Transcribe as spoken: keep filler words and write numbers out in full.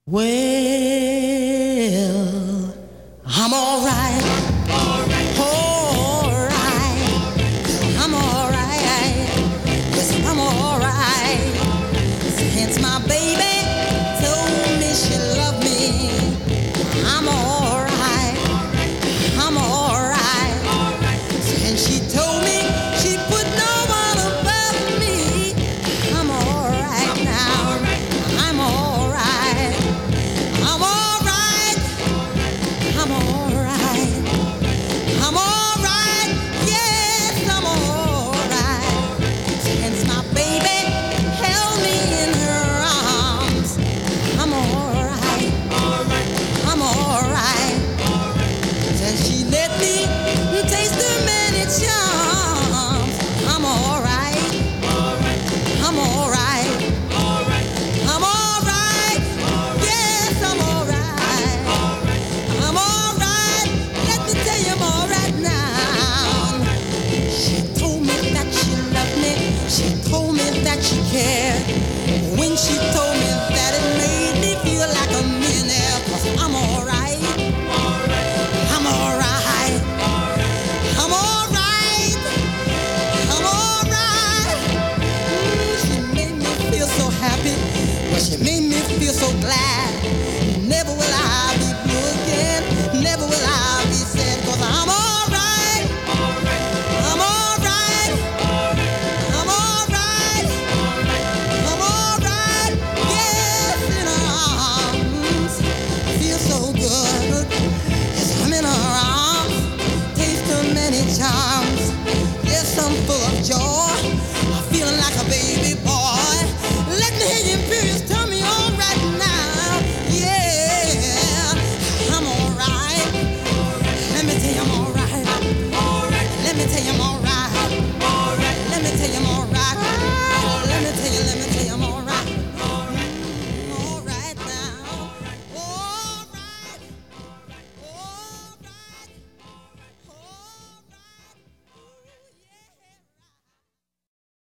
Well, I'm all right. All right. I'm all right. Yes, I'm all right. Since my baby told me she loved me, I'm all right. I'm all right. And she told me she put no one above me. I'm all right now. I'm all right. I'm all right. I'm all right. I'm all right. Yes, I'm all right. Since my baby held me in her arms, I'm all right. I'm all right. And she let me taste the many charms. I'm all right. I'm all right. I'm all right. Yes, I'm all right. I'm all right. Let me tell you I'm all right now. She told me that she loved me. She told me that she cared. When she told me that, it made me feel like a millionaire. 'Cause I'm all right. I'm all right. I'm all right. I'm all right. Mm, she made me feel so happy. Well, she made me feel so glad.